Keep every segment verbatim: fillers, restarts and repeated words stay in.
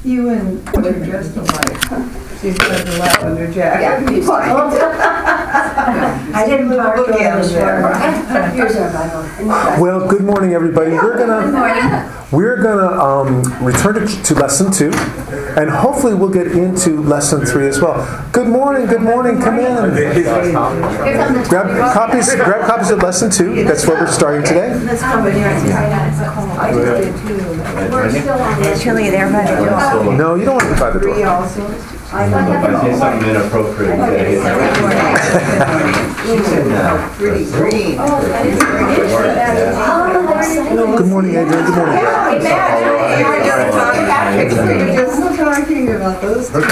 You and they're dressed alike. She's got the lavender jacket. Yeah, I didn't mark it on this one. Here's our Bible. Well, good morning, everybody. We're gonna we're gonna um, return to, to lesson two, and hopefully we'll get into lesson three as well. Good morning. Good morning. Come in. Grab copies. Grab copies of lesson two. That's where we're starting today. It's chilly there by the door. No, you don't want to be by the door. If I say something inappropriate, she's in now. Pretty green. Good morning, Adrian. Good morning. We're just talking about those two.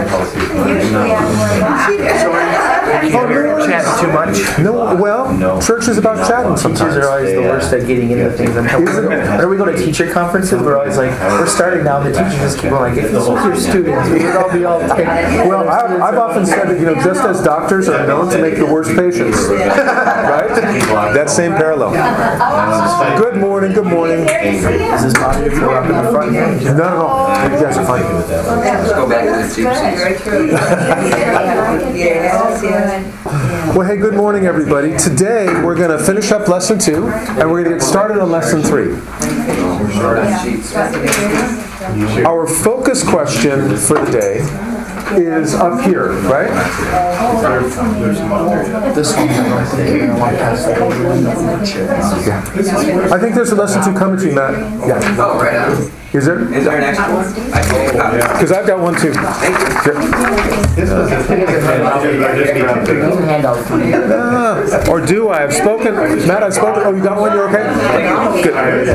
Oh, really? Chatting too much? No, well, No. church is about chatting sometimes. Teachers are always the worst at getting into things. And whenever we go to teacher conferences, we're always like, we're starting now. The teachers just keep going like, if this was your students, we would all be all tight. Well, I've, I've often said that, you know, just as doctors are known to make the worst patients, right? That same parallel. Good morning, good morning. Is this positive for up in the front here? No, no, no. You guys are fine. Let's go back to the cheap seats. Yes, yes. Well, hey, good morning, everybody. Today, we're going to finish up lesson two, and we're going to get started on lesson three. Our focus question for the day is up here, right? This one, I want to pass that over. Yeah. I think there's a lesson two coming to you, Matt. Yeah. Oh, right on. Is there? Is there an extra one? I can make a copy. Because I've got one too. Ah, or do I? I've spoken. Matt, I've spoken. Oh, you got one? You're okay? Good.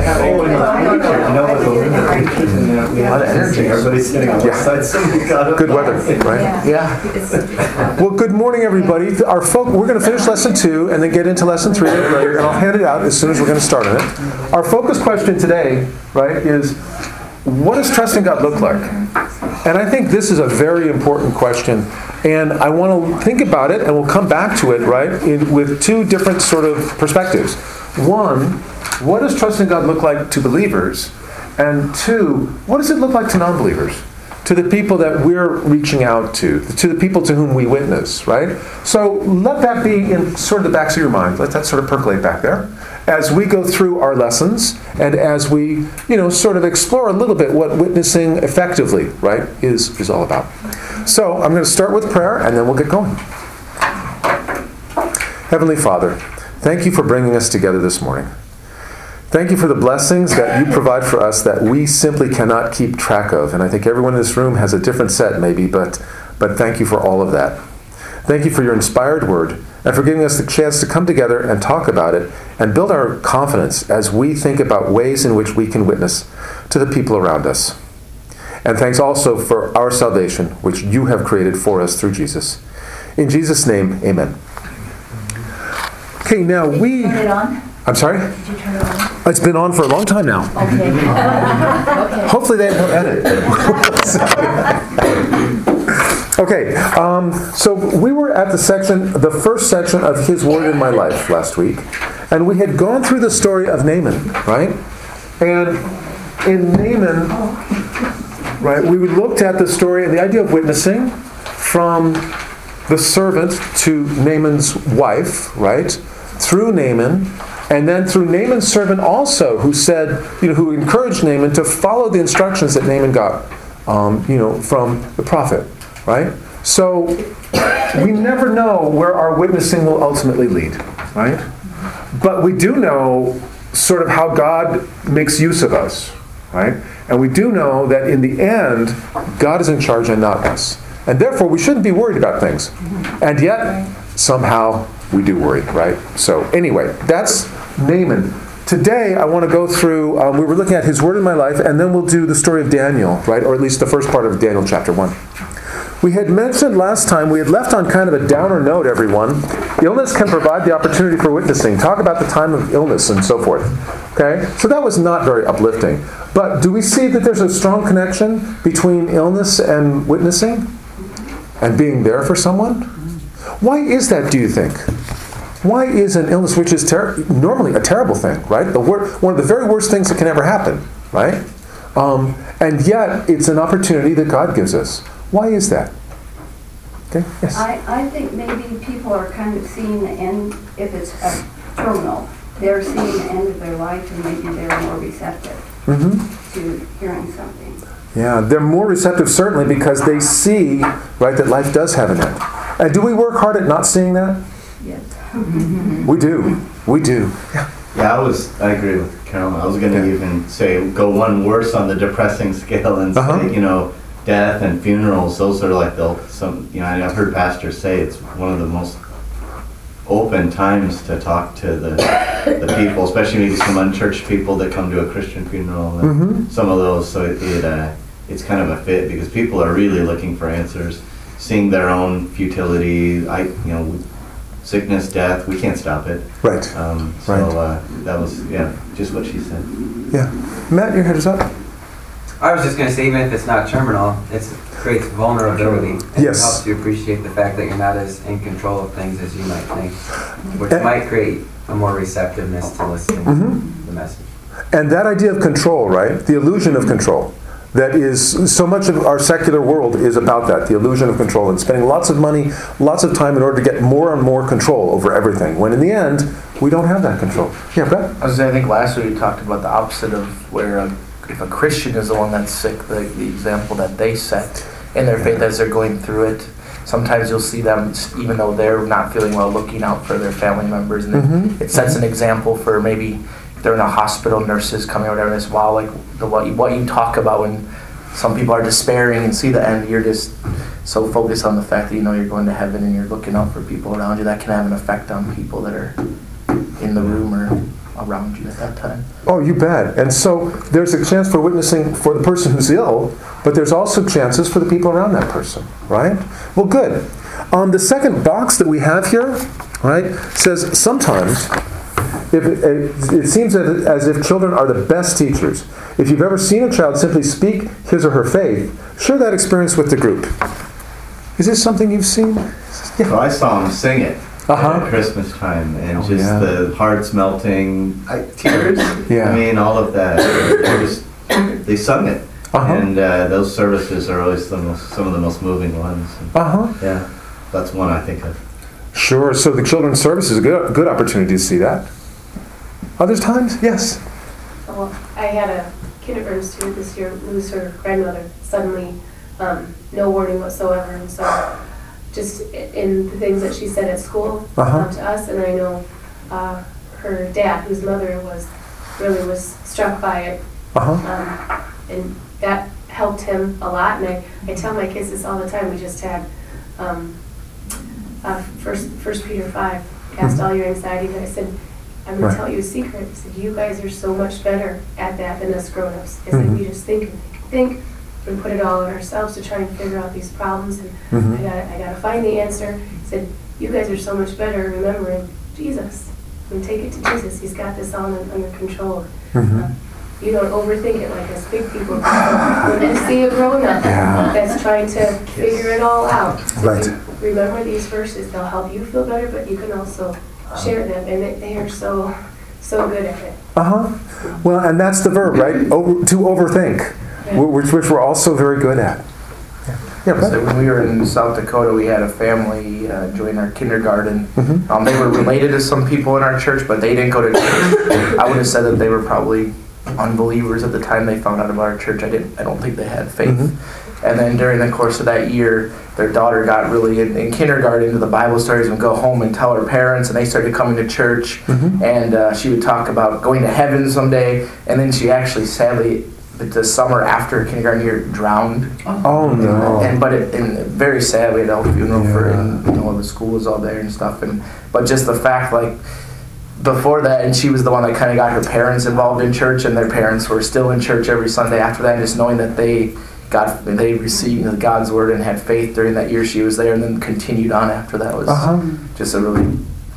A lot of energy. Everybody's sitting on Yeah. side. Somebody got up. Good weather, right? Yeah. Well, good morning, everybody. Our fo- we're going to finish lesson two and then get into lesson three later, and I'll hand it out as soon as we're going to start on it. Our focus question today, right, is what does trusting God look like? And I think this is a very important question, and I want to think about it, and we'll come back to it, right, in, with two different sort of perspectives. One, what does trusting God look like to believers? And two, what does it look like to non-believers? To the people that we're reaching out to, to the people to whom we witness, right? So let that be in sort of the backs of your mind. Let that sort of percolate back there as we go through our lessons and as we, you know, sort of explore a little bit what witnessing effectively, right, is, is all about. So I'm going to start with prayer and then we'll get going. Heavenly Father, thank you for bringing us together this morning. Thank you for the blessings that you provide for us that we simply cannot keep track of. And I think everyone in this room has a different set maybe, but, but thank you for all of that. Thank you for your inspired word and for giving us the chance to come together and talk about it and build our confidence as we think about ways in which we can witness to the people around us. And thanks also for our salvation, which you have created for us through Jesus. In Jesus' name, amen. Okay, now we... Turn it on? I'm sorry? Did you turn it on? It's been on for a long time now. Okay. Okay. Hopefully they don't edit. Okay, um, so we were at the section, the first section of His Word in My Life last week, and we had gone through the story of Naaman, right? And in Naaman, right, we looked at the story and the idea of witnessing from the servant to Naaman's wife, right? Through Naaman, and then through Naaman's servant also, who said, you know, who encouraged Naaman to follow the instructions that Naaman got, um, you know, from the prophet, right? So we never know where our witnessing will ultimately lead, right? But we do know sort of how God makes use of us, right? And we do know that in the end, God is in charge and not us. And therefore, we shouldn't be worried about things. And yet, somehow, we do worry, right? So anyway, that's Naaman. Today, I want to go through, um, we were looking at His Word in My Life, and then we'll do the story of Daniel, right? Or at least the first part of Daniel chapter one. We had mentioned last time, we had left on kind of a downer note, everyone. Illness can provide the opportunity for witnessing. Talk about the time of illness and so forth. Okay? So that was not very uplifting. But do we see that there's a strong connection between illness and witnessing? And being there for someone? Why is that, do you think? Why is an illness, which is ter- normally a terrible thing, right? The wor- one of the very worst things that can ever happen, right? Um, and yet, it's an opportunity that God gives us. Why is that? Okay, yes. I, I think maybe people are kind of seeing the end, if it's a terminal, they're seeing the end of their life and maybe they're more receptive Mm-hmm. to hearing something. Yeah, they're more receptive certainly because they see, right, that life does have an end. And do we work hard at not seeing that? Yes. We do. We do. Yeah. Yeah, I was. I agree with Carolyn. I was going to Yeah. even say go one worse on the depressing scale and Uh-huh. say, you know, death and funerals. Those are like the some. You know, I've heard pastors say it's one of the most open times to talk to the the people, especially maybe some unchurched people that come to a Christian funeral. And Mhm. some of those, so it, it uh, it's kind of a fit because people are really looking for answers, seeing their own futility. I, you know, sickness, death. We can't stop it. Right. Um, so Right. uh, that was, yeah, just what she said. Yeah. Matt, your head is up. I was just going to say, even if it's not terminal, it creates vulnerability. And Yes. It helps you appreciate the fact that you're not as in control of things as you might think, which And- might create a more receptiveness to listening Mhm. to the message. And that idea of control, right? The illusion of control. That is, so much of our secular world is about that, the illusion of control, and spending lots of money, lots of time in order to get more and more control over everything, when in the end, we don't have that control. Yeah, Brett? I was saying, I think last week we talked about the opposite of where a, if a Christian is the one that's sick, the, the example that they set in their faith as they're going through it. Sometimes you'll see them, even though they're not feeling well, looking out for their family members, and Mhm. it sets an example for maybe they're in a hospital, nurses coming or whatever. And it's wow, like the what you, what you talk about when some people are despairing and see the end. You're just so focused on the fact that you know you're going to heaven and you're looking out for people around you. That can have an effect on people that are in the room or around you at that time. Oh, you bet. And so there's a chance for witnessing for the person who's ill, but there's also chances for the people around that person, right? Well, good. Um, the second box that we have here, right, says sometimes if it, it, it seems as if children are the best teachers. If you've ever seen a child simply speak his or her faith, share that experience with the group. Is this something you've seen? Yeah. So I saw them sing it Uh-huh. at Christmas time, and Oh, just yeah. the hearts melting, I, tears. Yeah. I mean, all of that. They just they sung it, Uh-huh. and uh, those services are always the most, some of the most moving ones. And, Uh-huh. yeah, that's one I think of. Sure. So the children's service is a good, good opportunity to see that. Other times? Yes. Well, I had a kindergarten student this year lose her grandmother suddenly, um, no warning whatsoever, and so just i- in the things that she said at school Uh-huh. um, to us, and I know uh, her dad, whose mother was really was struck by it, Uh-huh. um, and that helped him a lot. And I, I tell my kids this all the time. We just had um, uh, first First Peter five, cast Mhm. all your anxiety, and I said, I'm going Right. to tell you a secret. I said, you guys are so much better at that than us grown-ups. I said, Mhm. we just think and think and think and put it all on ourselves to try and figure out these problems. And Mhm. I got I got to find the answer. I said, you guys are so much better remembering Jesus. And take it to Jesus. He's got this all un- under control. Mhm. Uh, you don't overthink it like us big people. When you see a grown-up Yeah. that's trying to figure it all out, so Right. remember these verses. They'll help you feel better, but you can also share them, and they- they are so, so good at it. Uh-huh. Well, and that's the verb, right? Over, to overthink, Yeah. which, which we're also very good at. Yeah, yeah So Brett? when we were in South Dakota, we had a family uh, join our kindergarten. Mhm. Um, they were related to some people in our church, but they didn't go to church. I would have said that they were probably unbelievers at the time they found out about our church. I didn't. I don't think they had faith. Mhm. And then during the course of that year, their daughter got really in, in kindergarten into the Bible stories and go home and tell her parents, and they started coming to church. Mhm. And uh, she would talk about going to heaven someday. And then she actually, sadly, the summer after kindergarten year, drowned. Oh, no. And but it, and very sad, we had a whole funeral for her, Yeah. and you know the school was all there and stuff. And but just the fact, like before that, and she was the one that kind of got her parents involved in church, and their parents were still in church every Sunday after that. And just knowing that they got they received God's word and had faith during that year she was there, and then continued on after that was Uh-huh. just a really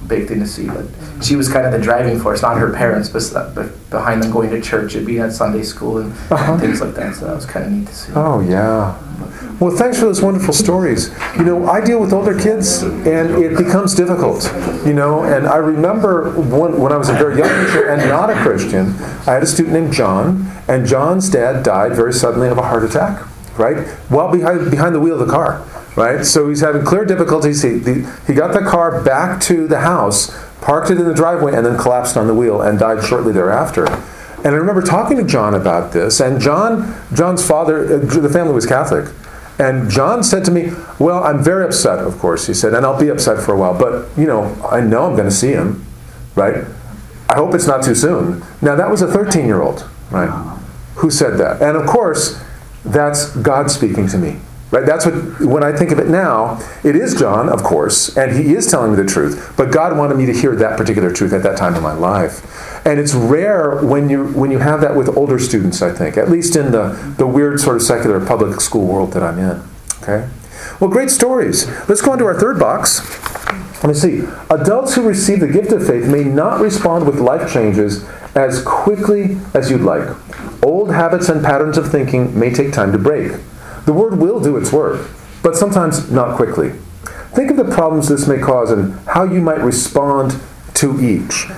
big thing to see. But she was kind of the driving force, not her parents, but but behind them going to church and being at Sunday school and Uh-huh. things like that. So that was kind of neat to see. Oh, yeah. Well, thanks for those wonderful stories. You know, I deal with older kids, and it becomes difficult, you know, and I remember when, when I was a very young teacher and not a Christian, I had a student named John, and John's dad died very suddenly of a heart attack, right? While behind, behind the wheel of the car, right? So he's having clear difficulties. He, the, he got the car back to the house, parked it in the driveway, and then collapsed on the wheel and died shortly thereafter. And I remember talking to John about this, and John, John's father, the family was Catholic. And John said to me, well, I'm very upset, of course, he said, and I'll be upset for a while, but, you know, I know I'm going to see him, right? I hope it's not too soon. Now, that was a thirteen-year-old, right, who said that. And, of course, that's God speaking to me, right? That's what, when I think of it now, it is John, of course, and he is telling me the truth, but God wanted me to hear that particular truth at that time in my life. And it's rare when you when you have that with older students, I think, at least in the, the weird sort of secular public school world that I'm in. Okay? Well, great stories. Let's go on to our third box. Let me see. Adults who receive the gift of faith may not respond with life changes as quickly as you'd like. Old habits and patterns of thinking may take time to break. The Word will do its work, but sometimes not quickly. Think of the problems this may cause and how you might respond to each.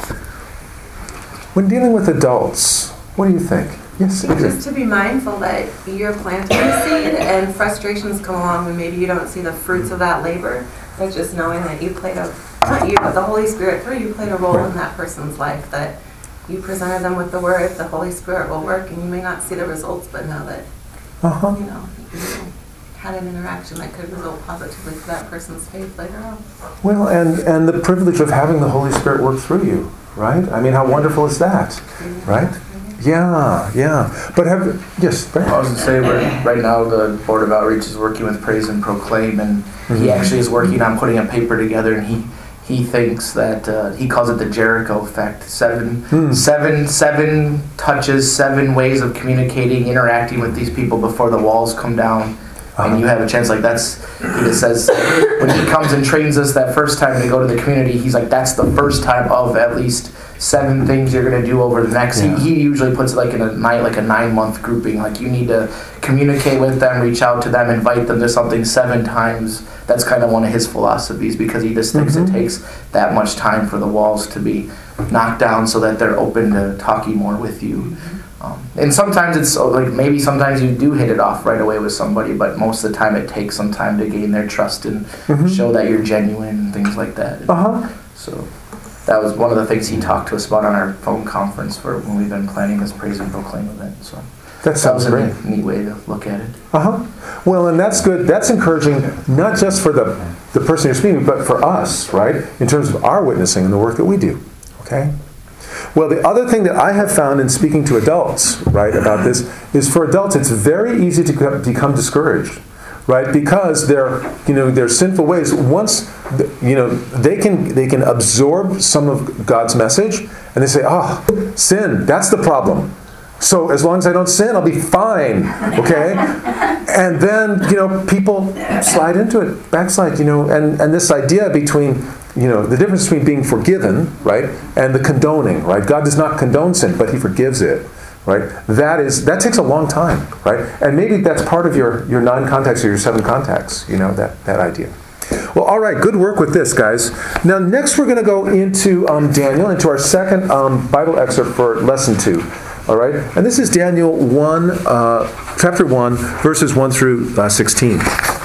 When dealing with adults, what do you think? Yes, Adrian. Just to be mindful that you're planting a seed and frustrations come along when maybe you don't see the fruits of that labor. But just knowing that you played a, not you, but the Holy Spirit through you played a role Right. in that person's life, that you presented them with the Word, the Holy Spirit will work, and you may not see the results, but know that, Uh-huh. you know, you had an interaction that could result positively for that person's faith later on. Well, and, and the privilege of having the Holy Spirit work through you, right? I mean, how wonderful is that, right? Yeah, yeah. But have, yes, Brad? I was going to say, we're, right now the Board of Outreach is working with Praise and Proclaim, and Mm-hmm. he actually is working on putting a paper together, and he he thinks that, uh, he calls it the Jericho effect. Seven, Hmm. seven, seven touches, seven ways of communicating, interacting with these people before the walls come down. Uh-huh. And you have a chance, like that's, he just says, when he comes and trains us that first time to go to the community, he's like, that's the first time of at least seven things you're going to do over the next. Yeah. He, he usually puts it like in a nine, like a nine month grouping. Like you need to communicate with them, reach out to them, invite them to something seven times. That's kind of one of his philosophies, because he just thinks Mhm. it takes that much time for the walls to be knocked down so that they're open to talking more with you. Um, and sometimes it's uh, like maybe sometimes you do hit it off right away with somebody, but most of the time it takes some time to gain their trust and Mhm. show that you're genuine and things like that. Uh-huh. So that was one of the things he talked to us about on our phone conference for when we've been planning this Praise and Proclaim event. So That that sounds was a great. neat, neat way to look at it. Uh-huh. Well, and that's good. That's encouraging, not just for the, the person you're speaking, but for us, right? In terms of our witnessing and the work that we do. Okay? Well, the other thing that I have found in speaking to adults, right, about this, is for adults, it's very easy to co- become discouraged, right? Because their, you know, their sinful ways, once, th- you know, they can they can absorb some of God's message, and they say, oh, sin, that's the problem. So as long as I don't sin, I'll be fine, okay? And then, you know, people slide into it, backslide, you know, and, and this idea between, you know, the difference between being forgiven, right, and the condoning, right? God does not condone sin, but he forgives it, right? That is, that takes a long time, right? And maybe that's part of your, your nine contacts or your seven contacts, you know, that, that idea. Well, all right, good work with this, guys. Now, next we're going to go into um, Daniel, into our second um, Bible excerpt for lesson two. All right, and this is Daniel one, uh, chapter one, verses one through uh, sixteen.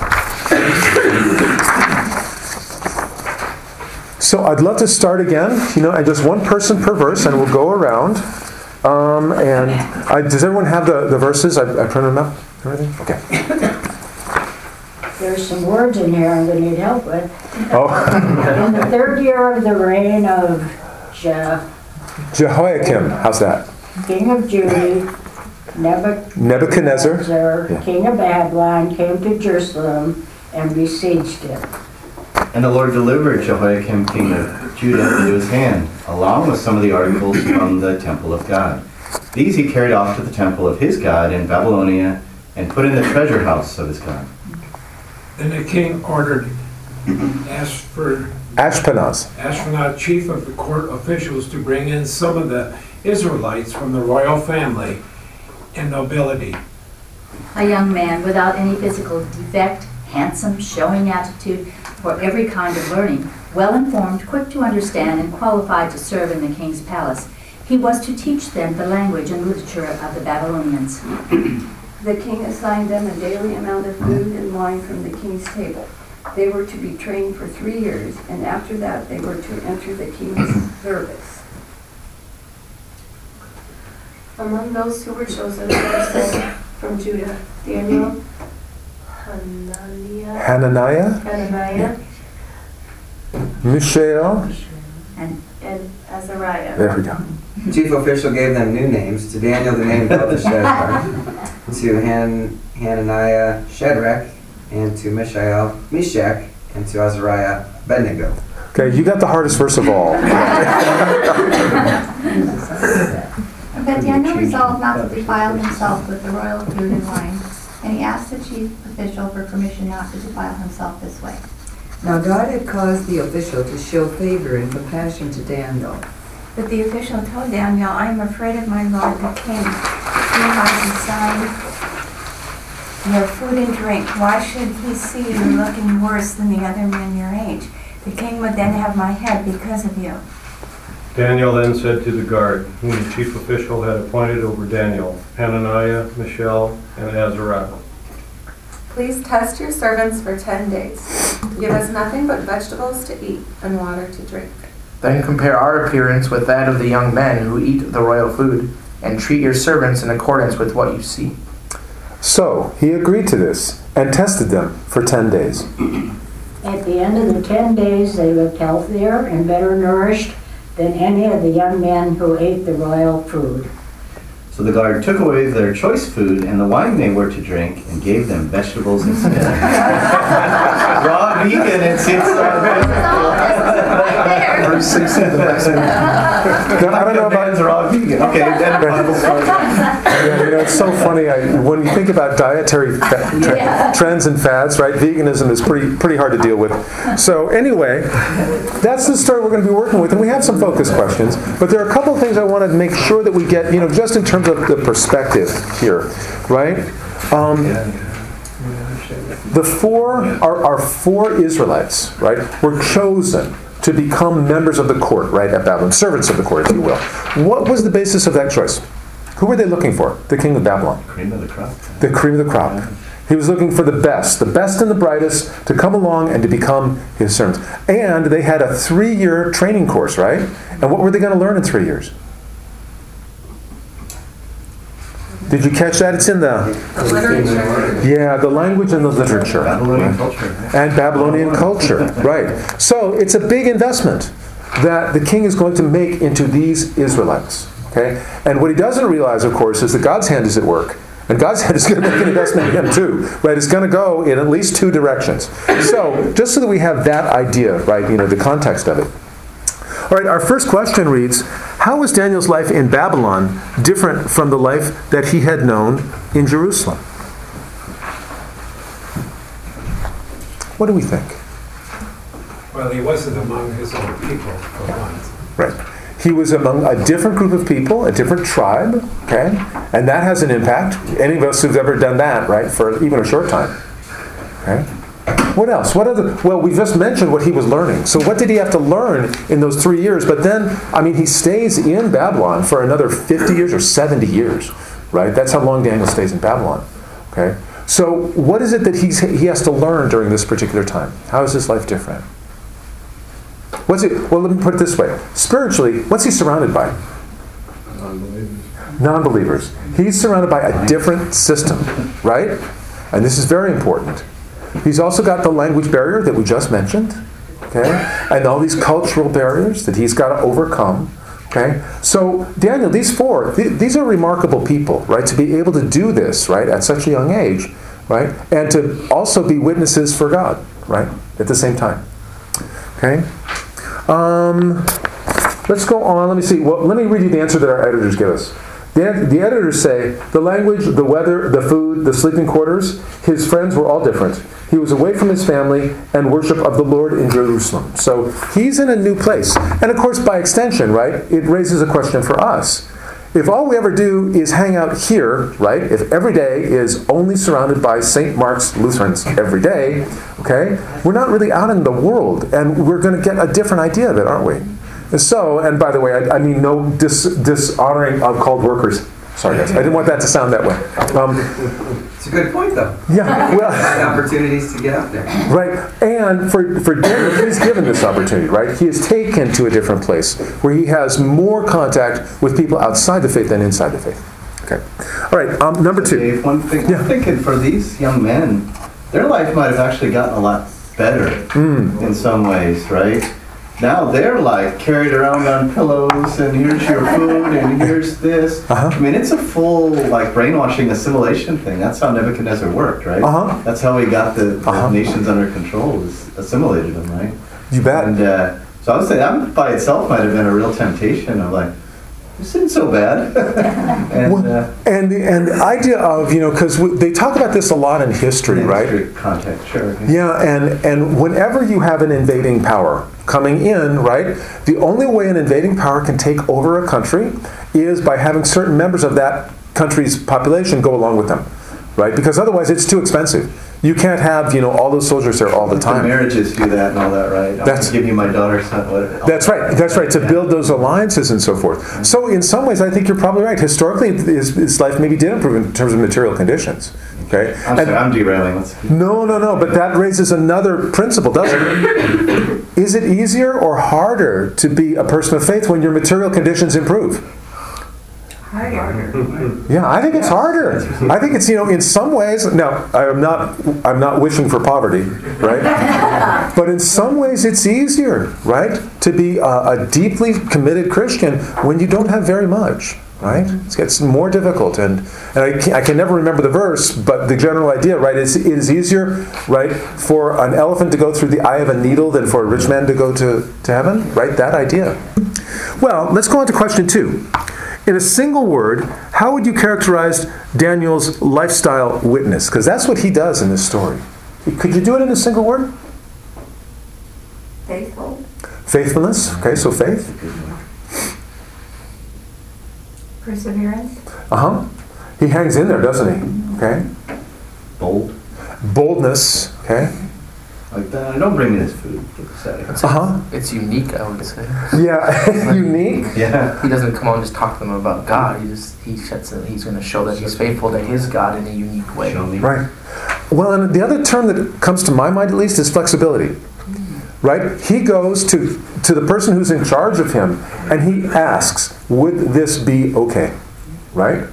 So I'd love to start again, you know, and just one person per verse, and we'll go around. Um, and I, does everyone have the, the verses? I, I printed them out. Everything? Okay. There's some words in here I'm going to need help with. Oh, In the third year of the reign of Je- Jehoiakim. How's that? king of Judah, Nebuchadnezzar. Nebuchadnezzar, Yeah. king of Babylon, came to Jerusalem and besieged it. And the Lord delivered Jehoiakim, king of Judah, into his hand, along with some of the articles from the temple of God. These he carried off to the temple of his God in Babylonia and put in the treasure house of his God. Then the king ordered, asked for Ashpenaz. Ashpenaz, chief of the court officials, to bring in some of the Israelites from the royal family and nobility. A young man without any physical defect, handsome, showing aptitude for every kind of learning, well-informed, quick to understand, and qualified to serve in the king's palace. He was to teach them the language and literature of the Babylonians. The king assigned them a daily amount of food and wine from the king's table. They were to be trained for three years, and after that they were to enter the king's service. Among those who were chosen were sent from Judah, Daniel, Hananiah, Hananiah, Hananiah, Mishael. And and Azariah. There we go. The chief official gave them new names. To Daniel, the name Belteshazzar. To Han, Hananiah, Shadrach. And to Mishael, Meshach. And to Azariah, Abednego. Okay, you got the hardest verse of all. But Daniel resolved not to defile himself with the royal food and wine, and he asked the chief official for permission not to defile himself this way. Now God had caused the official to show favor and compassion to Daniel. But the official told Daniel, I am afraid of my lord the king. He has assigned your food and drink. Why should he see you looking worse than the other men your age? The king would then have my head because of you. Daniel then said to the guard, whom the chief official had appointed over Daniel, Hananiah, Mishael, and Azariah. Please test your servants for ten days. Give us nothing but vegetables to eat and water to drink. Then compare our appearance with that of the young men who eat the royal food, and treat your servants in accordance with what you see. So he agreed to this and tested them for ten days. At the end of the ten days, they looked healthier and better nourished than any of the young men who ate the royal food. So the guard took away their choice food and the wine they were to drink and gave them vegetables instead. Raw vegan and six Verse sixteen, the best. Now, I don't know about raw vegan. Okay, then Bible story. Yeah, you know, it's so funny. I, when you think about dietary fa- tre- Yeah. trends and fads, right? Veganism is pretty pretty hard to deal with. So anyway, that's the story we're going to be working with, and we have some focus questions. But there are a couple of things I want to make sure that we get, you know, just in terms of the perspective here, right? Um, the four are, are four Israelites, right? Were chosen to become members of the court, right, at Babylon, servants of the court, if you will. What was the basis of that choice? Who were they looking for? The king of Babylon. Cream of the crop. The cream of the crop. He was looking for the best, the best and the brightest, to come along and to become his servants. And they had a three-year training course, right? And what were they going to learn in three years? Did you catch that? It's in the... The literature. Yeah, the language and the literature. Babylonian culture. And Babylonian culture, right. So it's a big investment that the king is going to make into these Israelites. Okay? And what he doesn't realize, of course, is that God's hand is at work. And God's hand is going to make an investment in him too. Right? It's going to go in at least two directions. So, just so that we have that idea, right, you know, the context of it. All right, our first question reads, how was Daniel's life in Babylon different from the life that he had known in Jerusalem? What do we think? Well, he wasn't among his own people, for one. Right. He was among a different group of people, a different tribe, okay? And that has an impact. Any of us who've ever done that, right, for even a short time. Okay? What else? What other? Well, we just mentioned what he was learning. So what did he have to learn in those three years? But then, I mean, he stays in Babylon for another fifty years or seventy years, right? That's how long Daniel stays in Babylon, okay? So what is it that he's, he has to learn during this particular time? How is his life different? What's it? Well, let me put it this way. Spiritually, what's he surrounded by? Non-believers. Non-believers. He's surrounded by a different system, right? And this is very important. He's also got the language barrier that we just mentioned, okay? And all these cultural barriers that he's got to overcome, okay? So, Daniel, these four, th- these are remarkable people, right? To be able to do this, right, at such a young age, right? And to also be witnesses for God, right, at the same time, okay? Um, let's go on. Let me see. Well, let me read you the answer that our editors give us. The, the editors say, the language, the weather, the food, the sleeping quarters, his friends were all different. He was away from his family and worship of the Lord in Jerusalem. So he's in a new place. And of course, by extension, right, it raises a question for us. If all we ever do is hang out here, right, if every day is only surrounded by Saint Mark's Lutherans every day, okay, we're not really out in the world, and we're going to get a different idea of it, aren't we? And so, and by the way, I, I mean no dis, dishonoring of called workers. Sorry, guys, I didn't want that to sound that way. Um, It's a good point, though. Yeah, well, The opportunities to get out there. right, and for, for Daniel, he's given this opportunity, right? He is taken to a different place where he has more contact with people outside the faith than inside the faith. Okay. All right, um, number two. Dave, one thing, Yeah. I'm thinking for these young men, their life might have actually gotten a lot better Mm. in some ways, right? Now they're like carried around on pillows, and here's your food, and here's this. Uh-huh. I mean, it's a full like brainwashing assimilation thing. That's how Nebuchadnezzar worked, right? Uh-huh. That's how he got the, the Uh-huh. nations under control, is assimilated them, right? You bet. And uh, so I would say that by itself might have been a real temptation of like, this isn't so bad. and Well, uh, and, the, and the idea of, you know, because they talk about this a lot in history, right? history context, sure. Yeah, and, and whenever you have an invading power coming in, right, the only way an invading power can take over a country is by having certain members of that country's population go along with them, right? Because otherwise it's too expensive. You can't have, you know, all those soldiers there all the The time. marriages do that and all that, right? I'll That's- give you my daughter's son. What, That's right. That's right. To build those alliances and so forth. So in some ways, I think you're probably right. Historically, his, his life maybe did improve in terms of material conditions. Okay. I'm And- sorry, I'm derailing. Let's No, no, no. But that raises another principle, doesn't it? Is it easier or harder to be a person of faith when your material conditions improve? Harder. Yeah, I think it's harder. I think it's, you know, in some ways. Now, I'm not, I'm not wishing for poverty, right? But in some ways, it's easier, right, to be a, a deeply committed Christian when you don't have very much, right? It gets more difficult, and and I can, I can never remember the verse, but the general idea, right, is it is easier, right, for an elephant to go through the eye of a needle than for a rich man to go to, to heaven, right? That idea. Well, let's go on to question two. In a single word, how would you characterize Daniel's lifestyle witness? Because that's what he does in this story. Could you do it in a single word? Faithful. Faithfulness. Okay, so faith. Perseverance. Uh-huh. He hangs in there, doesn't he? Okay. bold. Boldness. Okay. Like that. Don't bring me this food. It's, Uh-huh. it's unique, I would say. Yeah. Unique. Yeah. He doesn't come on and just talk to them about God. He just he sets it, he's going to show that he's faithful to his God in a unique way. Show me. Right. Well, and the other term that comes to my mind, at least, is flexibility. Right? He goes to, to the person who's in charge of him, and he asks, would this be okay? Right?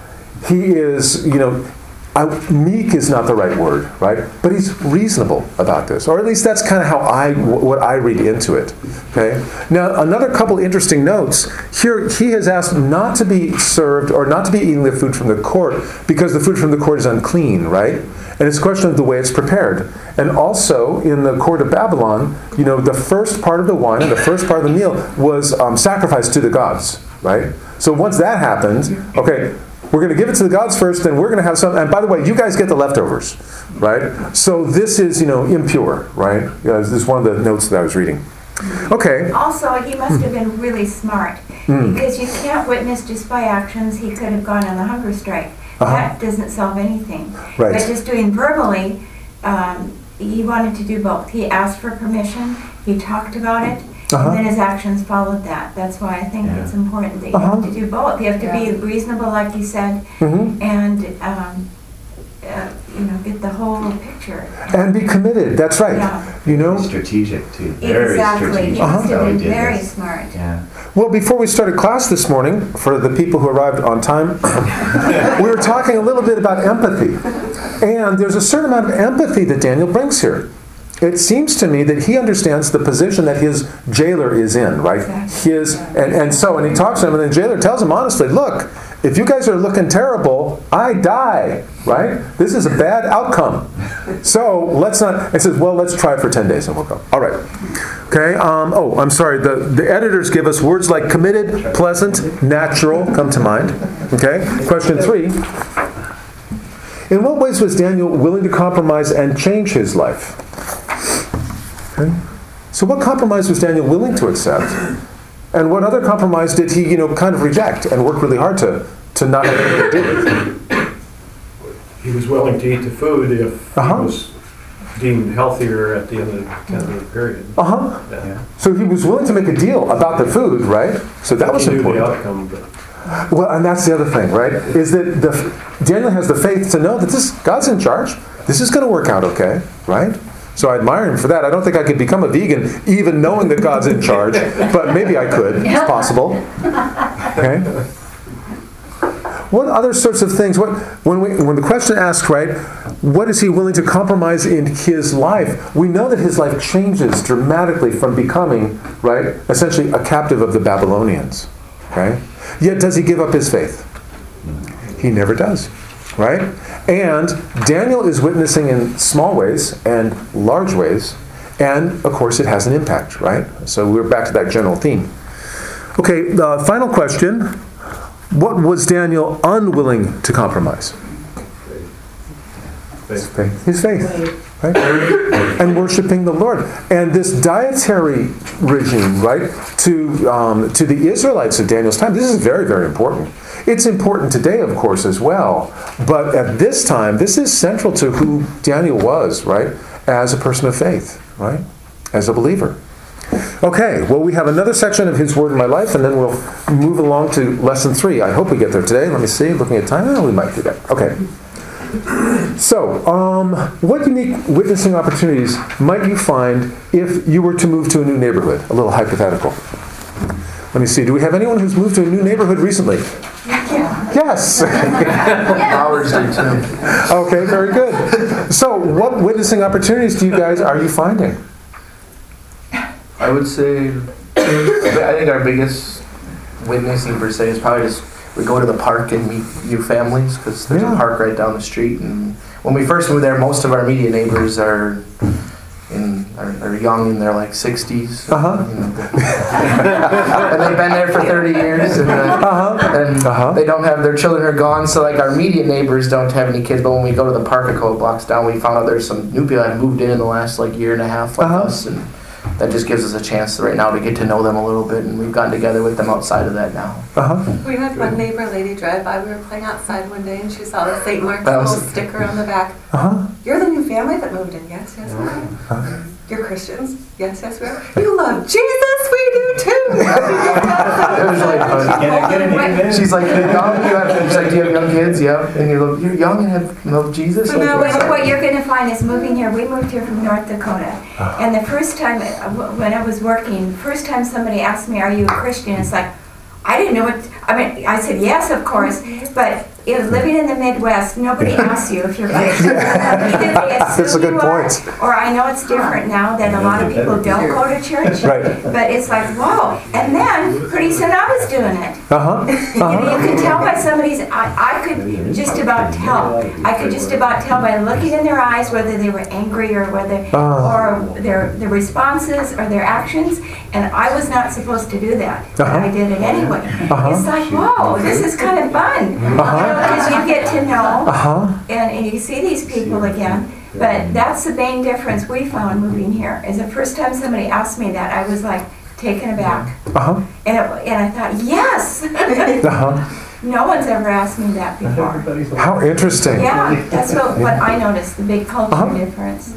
He is, you know, I, meek is not the right word, right? But he's reasonable about this, or at least that's kind of how I, what I read into it. Okay. Now, another couple interesting notes here. He has asked not to be served or not to be eating the food from the court because the food from the court is unclean, right? And it's a question of the way it's prepared. And also, in the court of Babylon, you know, the first part of the wine and the first part of the meal was um, sacrificed to the gods, right? So once that happened, okay, we're going to give it to the gods first, then we're going to have some. And by the way, you guys get the leftovers, right? So this is, you know, impure, right? Yeah, this is one of the notes that I was reading. Okay. Also, he must have been really smart Mm. because you can't witness just by actions. He could have gone on the hunger strike. Uh-huh. That doesn't solve anything. Right. But just doing verbally, um, he wanted to do both. He asked for permission. He talked about it. Uh-huh. And then his actions followed that. That's why I think Yeah. it's important that you Uh-huh. have to do both. You have to be reasonable, like you said, Mm-hmm. and um, uh, you know, get the whole picture. And be committed. That's right. Yeah. You know. Strategic too. Very Exactly. strategic. He must how have he been did very this. smart. Yeah. Well, before we started class this morning, for the people who arrived on time, we were talking a little bit about empathy. And there's a certain amount of empathy that Daniel brings here. It seems to me that he understands the position that his jailer is in, right? His and, and so, and he talks to him, and the jailer tells him honestly, look, if you guys are looking terrible, I die, right? This is a bad outcome. So let's not, it says, well, let's try it for ten days and we'll go. All right. Okay. Um, oh, I'm sorry. The, the editors give us words like committed, pleasant, natural come to mind. Okay. Question three. In what ways was Daniel willing to compromise and change his life? Okay. So what compromise was Daniel willing to accept? And what other compromise did he, you know, kind of reject and work really hard to, to not have anything to do with? He was willing to eat the food if Uh-huh. he was deemed healthier at the end of the ten-day period. Uh-huh. Yeah. So he was willing to make a deal about the food, right? So that was He knew important. the outcome, but Well, and that's the other thing, right? Is that the, Daniel has the faith to know that this God's in charge. This is going to work out okay, right? So I admire him for that. I don't think I could become a vegan even knowing that God's in charge, but maybe I could. It's possible. Okay. What other sorts of things? What when we when the question asks, right, what is he willing to compromise in his life? We know that his life changes dramatically from becoming, right, essentially a captive of the Babylonians. Okay? Yet does he give up his faith? He never does. Right? And Daniel is witnessing in small ways and large ways, and of course it has an impact, right? So we're back to that general theme. Okay, the final question. What was Daniel unwilling to compromise? His faith. His faith. Right? And worshiping the Lord. And this dietary regime, right, to um, to the Israelites at Daniel's time, this is very, very important. It's important today, of course, as well. But at this time, this is central to who Daniel was, right, as a person of faith, right, as a believer. Okay, well, we have another section of His Word in My Life, and then we'll move along to lesson three. I hope we get there today. Let me see. Looking at time, oh, we might do that. Okay. So, um, what unique witnessing opportunities might you find if you were to move to a new neighborhood? A little hypothetical. Let me see. Do we have anyone who's moved to a new neighborhood recently? Yes. Ours do too. Okay, very good. So, what witnessing opportunities do you guys are you finding? I would say, I think our biggest witnessing per se is probably just we go to the park and meet new families because there's Yeah. a park right down the street. And when we first moved there, most of our immediate neighbors are in are, are young in their like sixties. Uh-huh. You know, and they've been there for thirty years, and, uh, Uh-huh. and Uh-huh. they don't have their children are gone. So like our immediate neighbors don't have any kids. But when we go to the park a couple blocks down, we found out there's some new people that moved in in the last like year and a half like Uh-huh. us, and that just gives us a chance right now to get to know them a little bit, and we've gotten together with them outside of that now. Uh-huh. We had one neighbor lady drive by. We were playing outside one day, and she saw the Saint Mark's That was- little sticker on the back. Uh-huh. You're the new family that moved in. Yes, yes, we are. You're Christians. Yes, yes, we are. You love Jesus. We do too. It was really fun. Can I get an amen? She's like, you're young. You have, she's like, do you have young kids? Yep. And you're you're young and have love Jesus. So Like, now what's what, that? what you're going to find is moving here. We moved here from North Dakota, and the first time uh, w- when I was working, first time somebody asked me, "Are you a Christian?" It's like I didn't know what. I mean, I said yes, of course, but you know, living in the Midwest, nobody asks you if you're Christian. Either they assume That's a good you are, point. or I know it's different now that a lot of people don't go to church. Right. But it's like wow, and then pretty soon I was doing it. Uh-huh. You know, Uh-huh. you can tell by somebody's, I, I could just about tell. I could just about tell by looking in their eyes whether they were angry or whether, Ah. or their, their responses or their actions. And I was not supposed to do that. But Uh-huh. I did it anyway. Uh-huh. It's like, whoa, this is kind of fun. Uh-huh. Because you get to know Uh-huh. and, and you see these people again. But that's the main difference we found moving here. Is the first time somebody asked me that, I was like taken aback. Uh-huh. And, it, and I thought, yes! Uh-huh. No one's ever asked me that before. How interesting. Yeah, that's what, what I noticed, the big culture Uh-huh. difference.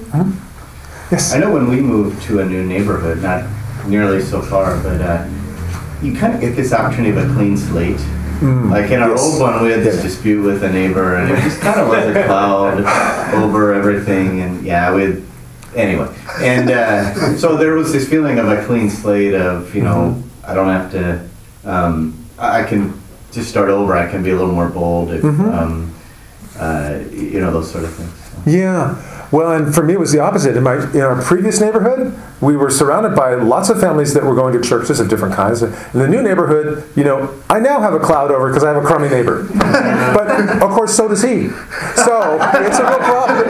Yes. I know when we moved to a new neighborhood, not nearly so far, but uh, you kind of get this opportunity of a clean slate. Mm. Like in our Yes. old one, we had this dispute with a neighbor, and it just kind of was a cloud over everything. And yeah, we had, anyway. And uh, so there was this feeling of a clean slate of, you know, I don't have to, um, I I can just start over. I can be a little more bold, if, Mhm. um, uh, you know, those sort of things. So. Yeah. Well, and for me, it was the opposite. In my in our previous neighborhood, we were surrounded by lots of families that were going to churches of different kinds. In the new neighborhood, you know, I now have a cloud over because I have a crummy neighbor. But of course, so does he. So it's a real problem.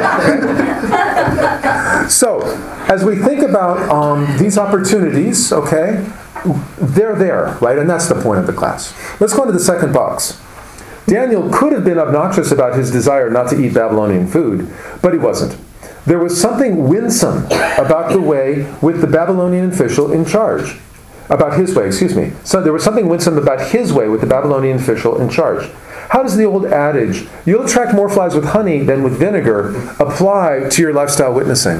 So as we think about um, these opportunities, okay, they're there, right? And that's the point of the class. Let's go into the second box. Daniel could have been obnoxious about his desire not to eat Babylonian food, but he wasn't. There was something winsome about the way with the Babylonian official in charge. About his way, excuse me. So there was something winsome about his way with the Babylonian official in charge. How does the old adage, you'll attract more flies with honey than with vinegar, apply to your lifestyle witnessing?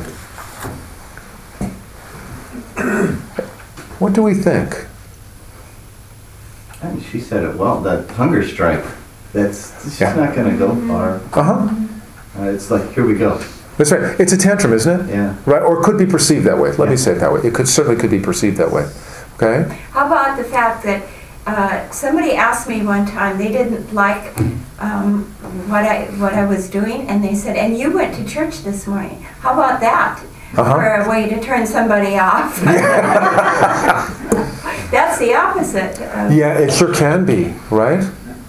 What do we think? I mean, she said it well. That hunger strike, that's it's Yeah. not going to go far. Uh-huh. Uh, it's like, here we go. That's right. It's a tantrum, isn't it? Yeah. Right? Or it could be perceived that way. Let Yeah. me say it that way. It could certainly could be perceived that way. Okay? How about the fact that uh, somebody asked me one time, they didn't like um, what I what I was doing, and they said, "And you went to church this morning. How about that?" Uh-huh. For a way to turn somebody off. That's the opposite. Of, Yeah, it sure can be, right?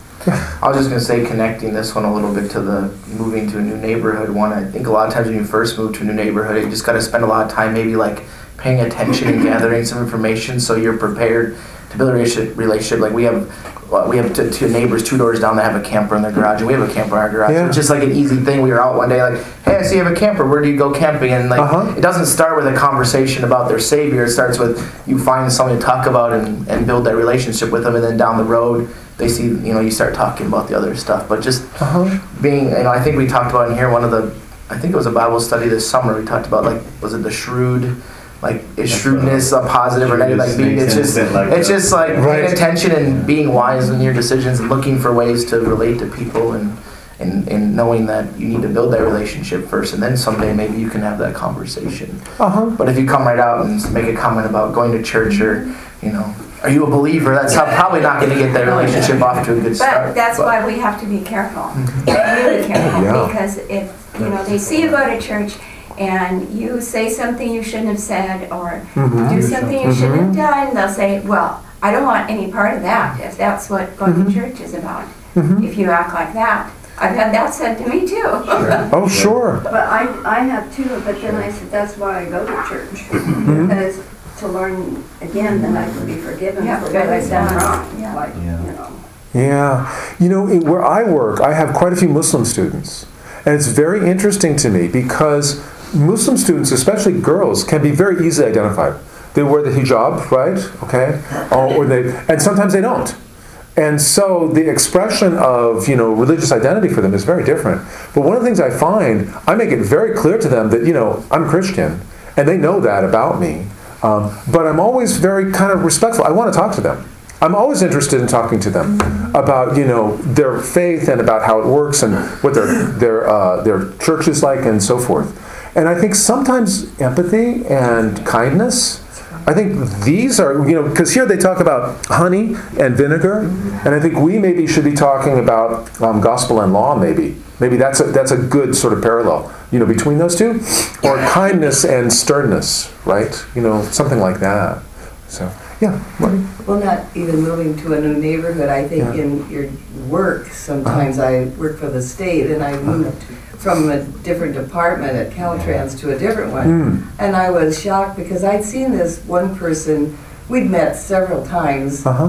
I was just going to say, connecting this one a little bit to the moving to a new neighborhood one, I think a lot of times when you first move to a new neighborhood, you just got to spend a lot of time maybe like paying attention and gathering some information so you're prepared to build a relationship. relationship. Like we have well, we have two, two neighbors two doors down that have a camper in their garage, and we have a camper in our garage. Yeah. It's just like an easy thing. We were out one day like, hey, I see you have a camper. Where do you go camping? And like, Uh-huh. it doesn't start with a conversation about their Savior. It starts with you find something to talk about and, and build that relationship with them, and then down the road, they see, you know, you start talking about the other stuff. But just Uh-huh. being, you know, I think we talked about in here one of the, I think it was a Bible study this summer. We talked about like, was it the shrewd, like is shrewdness a positive or negative? Like being, it's just, Like it's that. just like Right. paying attention and being wise in your decisions and looking for ways to relate to people and, and, and knowing that you need to build that relationship first, and then someday maybe you can have that conversation. Uh-huh. But if you come right out and make a comment about going to church or, you know, are you a believer? That's not, probably not going to get that relationship off to a good start. but that's But- why we have to be careful, really careful, Yeah. because if you know they see you go to church and you say something you shouldn't have said or Mhm. do something you shouldn't have done, they'll say, "Well, I don't want any part of that. If that's what going to church is about, if you act like that." I've had that said to me too. Oh, sure. But I, I have too, but then I said, that's why I go to church. Mm-hmm. Because to learn again that I can be forgiven Yeah, for what I've done forgiveness. wrong. Yeah. Like, Yeah. you know. Yeah. You know, in- where I work, I have quite a few Muslim students. And it's very interesting to me because Muslim students, especially girls, can be very easily identified. They wear the hijab, right? Okay? Or, or they, and sometimes they don't. And so the expression of, you know, religious identity for them is very different. But one of the things I find, I make it very clear to them that, you know, I'm Christian, and they know that about me. Um, but I'm always very kind of respectful. I want to talk to them. I'm always interested in talking to them about, you know, their faith and about how it works and what their their uh, their church is like and so forth. And I think sometimes empathy and kindness, I think these are, you know, because here they talk about honey and vinegar, and I think we maybe should be talking about um, gospel and law maybe. Maybe that's a, that's a good sort of parallel, you know, between those two. Or kindness and sternness, right? You know, something like that. So, yeah. Marty? Well, not even moving to a new neighborhood. I think Yeah. in your work, sometimes I work for the state and I moved from a different department at Caltrans to a different one. Mm. And I was shocked because I'd seen this one person, we'd met several times Uh-huh.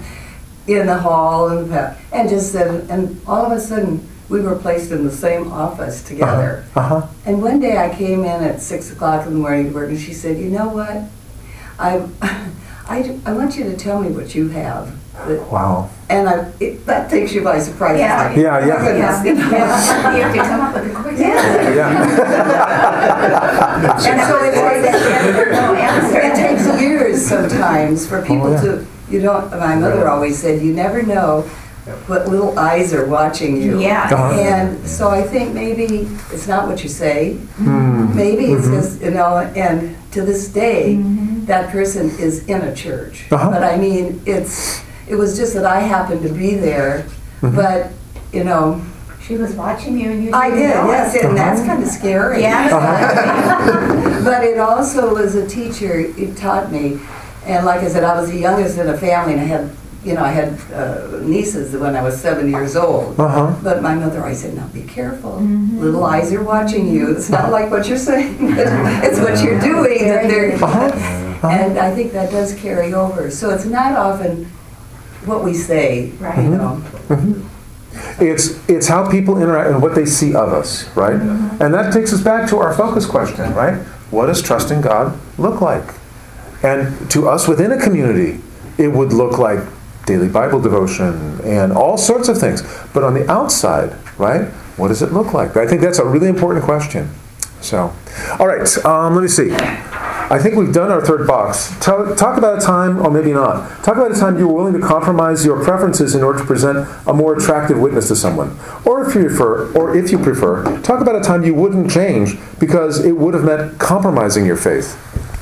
in the hall and, pa- and just said, and all of a sudden we were placed in the same office together. Uh-huh. And one day I came in at six o'clock in the morning to work, and she said, "You know what? I, I, I want you to tell me what you have." Wow. And I, it, that takes you by surprise. Yeah. It's like, Yeah, oh my yeah. goodness, you know. You have to come up with a quick answer. Yeah. And so it takes, No answer. it takes years sometimes for people Oh, yeah. to, you don't, my mother always said, you never know what little eyes are watching you. Yeah. Uh-huh. And so I think maybe it's not what you say. Hmm. Maybe it's Mhm. just, you know, and to this day, that person is in a church. Uh-huh. But I mean, it's, it was just that I happened to be there, Mhm. but, you know, She was watching you and you didn't I did, know it. yes, and that's kind of scary. Yeah. But it also was a teacher, it taught me, and like I said, I was the youngest in a family, and I had, you know, I had uh, nieces when I was seven years old. Uh-huh. But my mother always said, now be careful. Little eyes are watching you. It's not like what you're saying, it's what you're doing that they're, Uh-huh. and I think that does carry over. So it's not often what we say, Right. you know. Mhm. It's it's how people interact and what they see of us, right? And that takes us back to our focus question, right? What does trusting God look like? And to us within a community, it would look like daily Bible devotion and all sorts of things. But on the outside, right? What does it look like? I think that's a really important question. So, all right, um, let me see. I think we've done our third box. Tell, talk about a time, or maybe not. Talk about a time you were willing to compromise your preferences in order to present a more attractive witness to someone. Or if you prefer, or if you prefer, talk about a time you wouldn't change because it would have meant compromising your faith.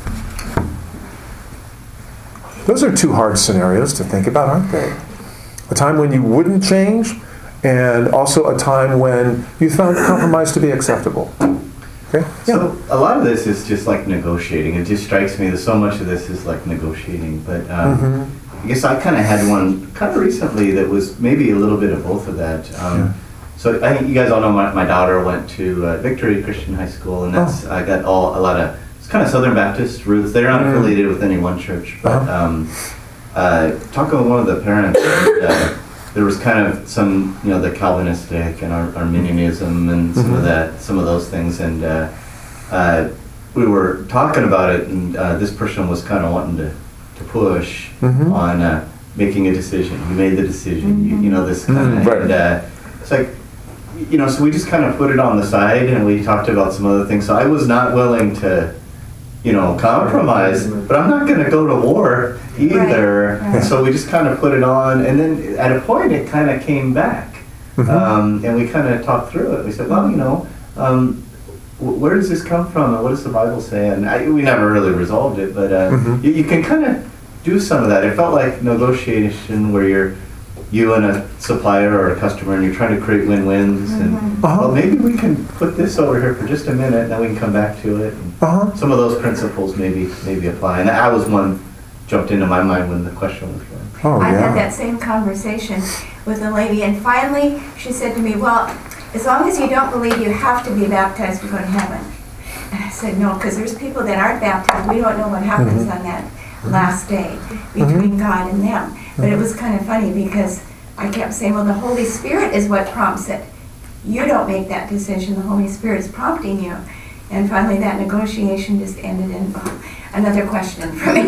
Those are two hard scenarios to think about, aren't they? A time when you wouldn't change, and also a time when you found compromise to be acceptable. Okay? Yeah. So a lot of this is just like negotiating. It just strikes me that so much of this is like negotiating. But um, mm-hmm. I guess I kind of had one kind of recently that was maybe a little bit of both of that. Um, yeah. So I think you guys all know my, my daughter went to uh, Victory Christian High School, and that's oh. I got all a lot of it's kind of Southern Baptist roots. They're not mm-hmm. affiliated with any one church, but uh-huh. um, uh, talking with one of the parents. And, uh, there was kind of some, you know, the Calvinistic and Ar- Arminianism and some mm-hmm. of that, some of those things, and uh, uh, we were talking about it, and uh, this person was kind of wanting to, to push mm-hmm. on uh, making a decision. You made the decision, mm-hmm. you, you know, this kind of, mm-hmm. right. and uh, it's like, you know, so we just kind of put it on the side, and we talked about some other things. So I was not willing to, you know, compromise, but I'm not going to go to war either. Right. Right. So we just kind of put it on, and then at a point it kind of came back, mm-hmm. um, and we kind of talked through it. We said, well, you know, um, w- where does this come from, and what does the Bible say? And I, we never really resolved it, but uh, mm-hmm. you, you can kind of do some of that. It felt like negotiation where you're you and a supplier or a customer, and you're trying to create win-wins, mm-hmm. and uh-huh. well, maybe we can put this over here for just a minute, and then we can come back to it. And uh-huh. some of those principles maybe maybe apply, and that was one jumped into my mind when the question was raised. Oh, I yeah. had that same conversation with a lady, and finally she said to me, well, as long as you don't believe you have to be baptized to go to heaven. And I said, no, because there's people that aren't baptized. We don't know what happens mm-hmm. on that last day between mm-hmm. God and them. But it was kind of funny because I kept saying, well, the Holy Spirit is what prompts it. You don't make that decision. The Holy Spirit is prompting you. And finally that negotiation just ended in well, another question for me.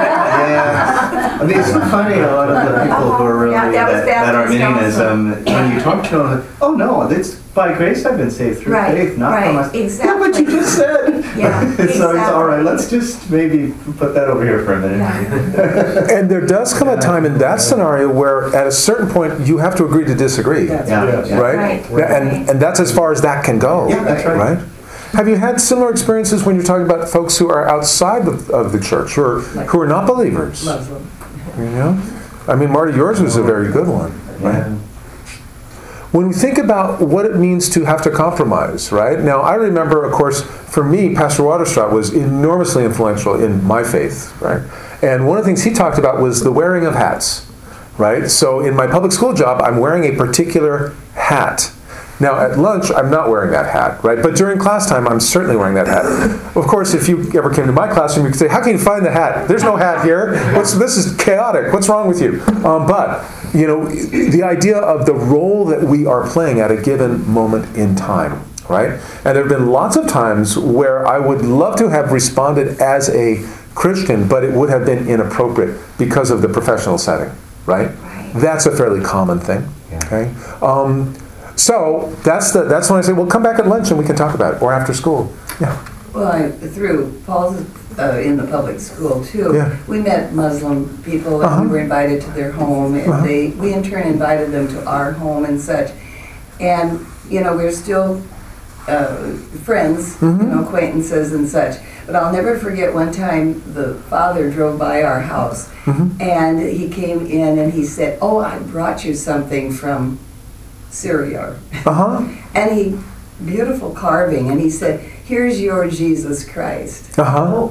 Yeah. I mean, it's so funny, a lot of the people who are really yeah, that, that, that Arminianism, when you talk to them, oh no, it's by grace I've been saved through right, faith, not right, from us. Exactly. Yeah, but you just said. Yeah, so exactly. It's all right, let's just maybe put that over here for a minute. Yeah. And there does come a time in that scenario where at a certain point you have to agree to disagree. Yeah. Yeah. Yeah. Right? Right. Yeah, and, and that's as far as that can go. Yeah, that's right. Right? Have you had similar experiences when you're talking about folks who are outside of, of the church, who are, like who are not believers? Muslim. You know? I mean, Marty, yours was a very good one, right? Yeah. When we think about what it means to have to compromise, right? Now, I remember, of course, for me, Pastor Waterstraw was enormously influential in my faith, right? And one of the things he talked about was the wearing of hats, right? So in my public school job, I'm wearing a particular hat. Now, at lunch, I'm not wearing that hat, right? But during class time, I'm certainly wearing that hat. Of course, if you ever came to my classroom, you could say, how can you find the hat? There's no hat here. What's, this is chaotic. What's wrong with you? Um, but, you know, the idea of the role that we are playing at a given moment in time, right? And there have been lots of times where I would love to have responded as a Christian, but it would have been inappropriate because of the professional setting, right? That's a fairly common thing, okay? Um, So that's the that's when I say, well, come back at lunch and we can talk about it, or after school. Yeah. Well, I, through Paul's uh, in the public school too. Yeah. We met Muslim people, and uh-huh. we were invited to their home, and uh-huh. they we in turn invited them to our home and such. And you know, we're still uh, friends, mm-hmm. you know, acquaintances and such. But I'll never forget one time the father drove by our house, mm-hmm. and he came in and he said, "Oh, I brought you something from Syria." Uh-huh. And he, beautiful carving, and he said, "Here's your Jesus Christ." Uh-huh.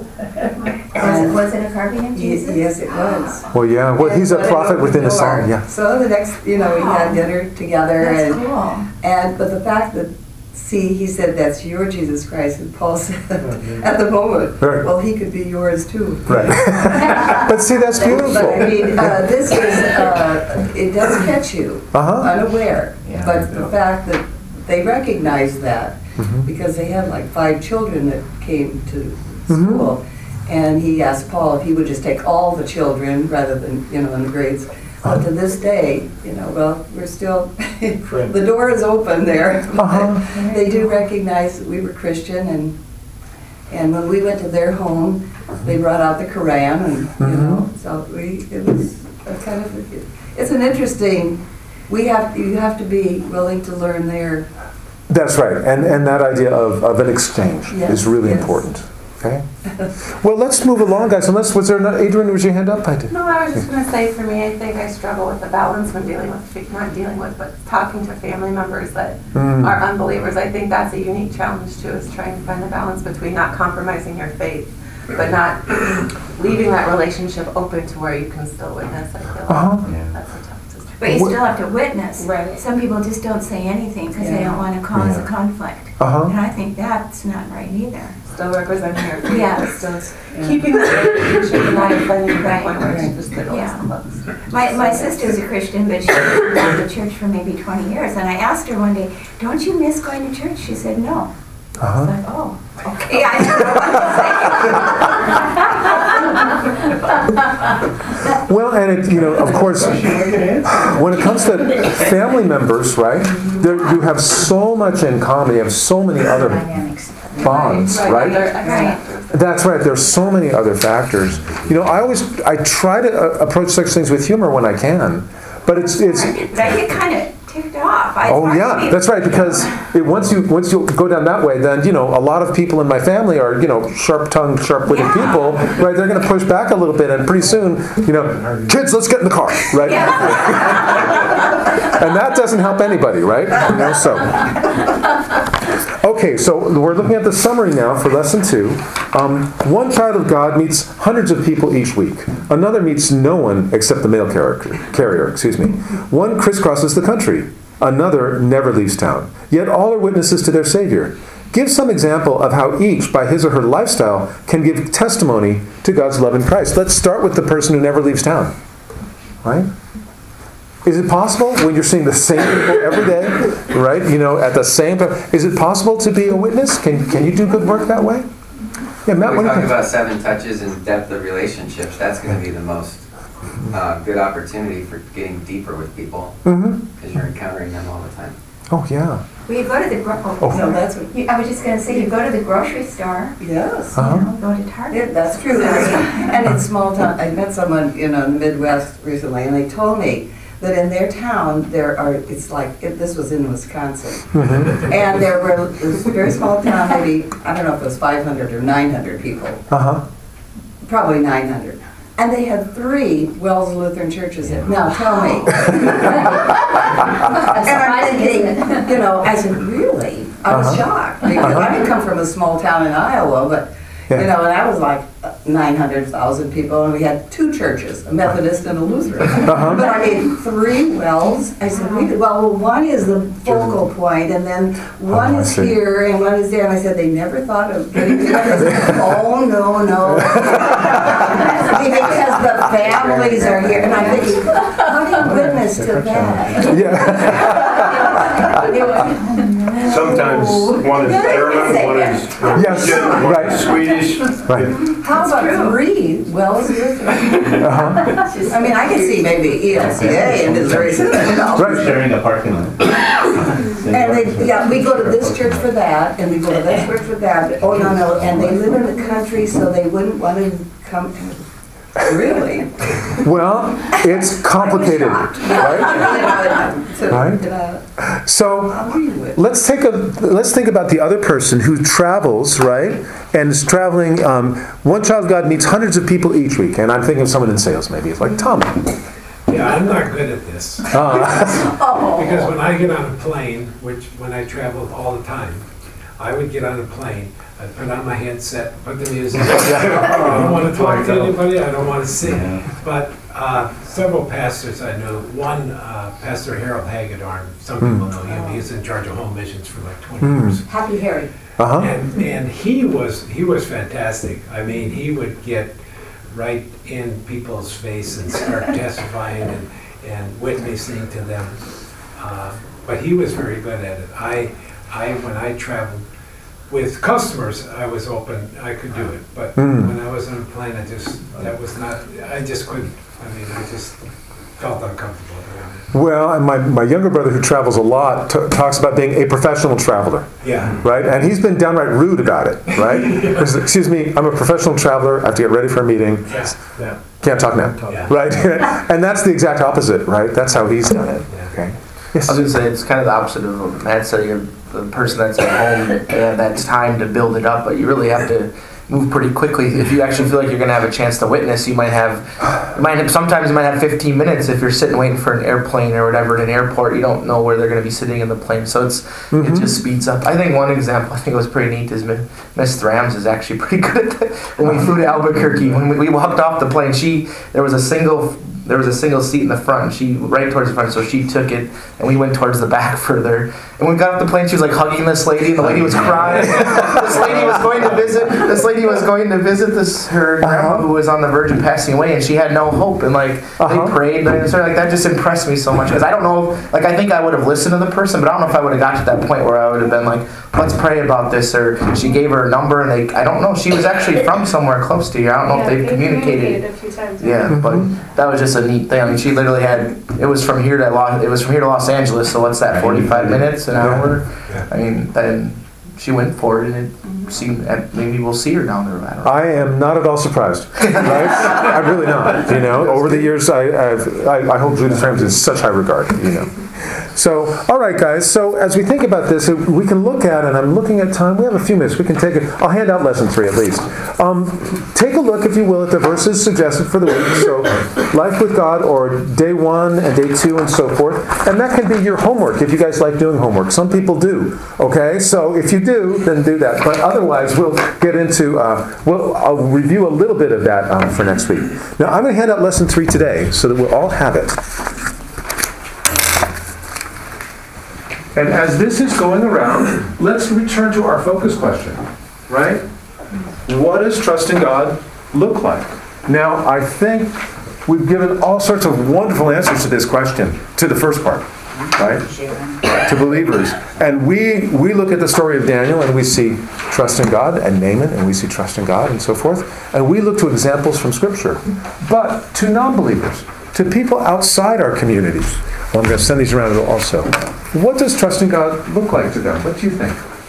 And was it a carving of Jesus? Y- yes, it was. Well, yeah. Well, and he's a prophet within the song, yeah. So the next, you know, we had dinner together. That's and, cool. And, but the fact that, see, he said, "That's your Jesus Christ," and Paul said, at the moment, right. well, he could be yours too. Right. But see, that's beautiful. But I mean, uh, this is, uh, it does catch you, uh-huh. unaware. Yeah. Yeah. But the fact that they recognized that, Mhm. because they had like five children that came to Mhm. school, and he asked Paul if he would just take all the children rather than, you know, in the grades. But to this day, you know, well, we're still, the door is open there. Uh-huh. They do recognize that we were Christian, and and when we went to their home, they brought out the Quran, and you know, so we, it was a kind of, it's an interesting, we have, you have to be willing to learn their. That's right, and and that idea of, of an exchange Yes, is really yes. important. Okay. Well, let's move along, guys. Unless was there not, Adrian? Was your hand up? I did. No, I was just going to say, for me, I think I struggle with the balance when dealing with, not dealing with, but talking to family members that Mm. are unbelievers. I think that's a unique challenge too, is trying to find the balance between not compromising your faith, but not leaving that relationship open to where you can still witness. I feel Uh-huh. like Yeah. that's a tough decision. But you still have to witness. Right. Some people just don't say anything because they Yeah. don't want to cause Yeah. a conflict. Uh-huh. And I think that's not right either. Still representing your faith, Yeah. but still keeping the relationship and not offending to the point where it's just the doors Yeah. closed. My, my sister's a Christian, but she's been going to church for maybe twenty years. And I asked her one day, don't you miss going to church? She said, no. I Uh-huh. was like, oh, okay, I don't know what to say. Well, and it, you know, of course, when it comes to family members, right? There, you have so much in common. You have so many other Dynamics. bonds, right? Other X Right. factors. That's right. There's so many other factors. You know, I always I try to uh, approach such things with humor when I can, but it's it's. But I get kind of ticked off. I- it's Oh hard to yeah, be- that's right. Because it, once you once you go down that way, then you know a lot of people in my family are you know sharp-tongued, sharp-witted Yeah. people, right? They're going to push back a little bit, and pretty soon, you know, kids, let's get in the car, right? And that doesn't help anybody, right? You know, so. Okay, so we're looking at the summary now for lesson two. Um, one child of God meets hundreds of people each week. Another meets no one except the mail carrier. Carrier, excuse me. One crisscrosses the country. Another never leaves town. Yet all are witnesses to their Savior. Give some example of how each, by his or her lifestyle, can give testimony to God's love in Christ. Let's start with the person who never leaves town. Right? Is it possible when you're seeing the same people every day, right? You know, at the same time, is it possible to be a witness? Can can you do good work that way? Yeah, Matt. we What do you talk think? about seven touches and depth of relationships. That's going to be the most uh, good opportunity for getting deeper with people Mm-hmm. because you're encountering them all the time. Oh yeah. Well, you go to the, gro- Oh. oh, No, that's what, you- I was just going to say, you go to the grocery store, yes. Uh-huh. you know, go to Yeah, Target. that's true. And in small town, I met someone, you know, in the Midwest recently, and they told me that in their town, there are, it's like, it, this was in Wisconsin, Mm-hmm. and there were, it was a very small town, maybe, I don't know if it was five hundred or nine hundred people, Uh huh. probably nine hundred. And they had three Wells Lutheran churches. Now, tell me. And I'm thinking, you know, I said, really? I was Uh-huh. shocked. Because Uh-huh. I didn't come from a small town in Iowa, but, Yeah. you know, and I was like nine hundred thousand people, and we had two churches, a Methodist and a Lutheran. Uh-huh. But I mean, three wells. I said, we, well, one is the focal point, and then one Oh, I is see. here, and one is there. And I said, they never thought of getting together. They said, oh, no, no. Because the families are here. And I'm thinking, how do you witness to that? Sometimes one is German, one is Yes, Norwegian, one right. is Swedish. Right. How about three Wells Lutheran? Uh-huh. I mean, I can see maybe E L C A in Missouri, you know. Right. Sharing a parking lot. And they, yeah, we go to this church for that, and we go to that church for that. Oh, no, no, and they live in the country, so they wouldn't want to come. Really? Well, it's complicated, right? So, Right. uh, So. I'll agree with. Let's take a let's think about the other person who travels, right, and is traveling. Um, one child of God meets hundreds of people each week, and I'm thinking of someone in sales, maybe it's like Tom. Yeah, I'm not good at this. Uh, Because when I get on a plane, which when I travel all the time, I would get on a plane, I'd put on my headset, put the music. I don't want to talk to anybody, I don't want to sing. Yeah. But uh, several pastors I know, one, uh, Pastor Harold Hagedorn, some people know him, he's in charge of home missions for like twenty Hmm. years. Happy Harry. uh-huh. And, and he was he was fantastic. I mean, he would get right in people's face and start testifying and, and witnessing to them. Uh, but he was very good at it. I, I when I traveled with customers, I was open, I could do it. But Mm. when I was on a plane, I just, that was not, I just couldn't. I mean, I just felt uncomfortable doing it. Well, and my, my younger brother who travels a lot t- talks about being a professional traveler. Yeah. Right? And he's been downright rude about it, right? Because, excuse me, I'm a professional traveler, I have to get ready for a meeting. Yeah. Yeah. Can't talk now. Yeah. Right? And that's the exact opposite, right? That's how he's done it. Okay. Yes. I was going to say, it's kind of the opposite of what Matt said. You're the person that's at home, uh, that's time to build it up, but you really have to move pretty quickly. If you actually feel like you're going to have a chance to witness, you might have, you might have, sometimes you might have fifteen minutes if you're sitting waiting for an airplane or whatever at an airport. You don't know where they're going to be sitting in the plane, so it's Mm-hmm. it just speeds up. I think one example I think was pretty neat is Miss Thrams is actually pretty good at that. When we flew to Albuquerque, when we, we walked off the plane, she there was a single. There was a single seat in the front, and she right towards the front, so she took it, and we went towards the back further. And when we got off the plane, she was like hugging this lady, and the lady was crying. This lady was going to visit. This lady was going to visit this her grandma who was on the verge of passing away, and she had no hope. And like Uh-huh. they prayed, and sort of like that just impressed me so much because I don't know, like I think I would have listened to the person, but I don't know if I would have got to that point where I would have been like, let's pray about this, or she gave her a number, and they I don't know. She was actually from somewhere close to here. I don't know Yeah, if they've they communicated. a few times. Yeah, but that was just a neat thing. I mean, she literally had. It was from here to Los. It was from here to Los Angeles. So what's that? Forty-five minutes, an hour. Yeah. I mean, then she went for it, and it seemed. Maybe we'll see her down the road. I don't know. I am not at all surprised. Right? I'm really not. You know, over the years, I I've, I, I hold Judith Rams in such high regard. You know. So, all right, guys. So, as we think about this, we can look at, and I'm looking at time. We have a few minutes. We can take it. I'll hand out lesson three at least. Um, take a look, if you will, at the verses suggested for the week. So, life with God, or day one and day two, and so forth. And that can be your homework if you guys like doing homework. Some people do. Okay. So, if you do, then do that. But otherwise, we'll get into. Uh, we'll I'll review a little bit of that um, for next week. Now, I'm going to hand out lesson three today, so that we'll all have it. And as this is going around, let's return to our focus question, right? What does trusting God look like? Now, I think we've given all sorts of wonderful answers to this question, to the first part, right? To believers. And we we look at the story of Daniel and we see trust in God, and Naaman, and we see trust in God, and so forth. And we look to examples from Scripture. But to non-believers, to people outside our communities, well, I'm going to send these around also. What does trusting God look like to them? What do you think?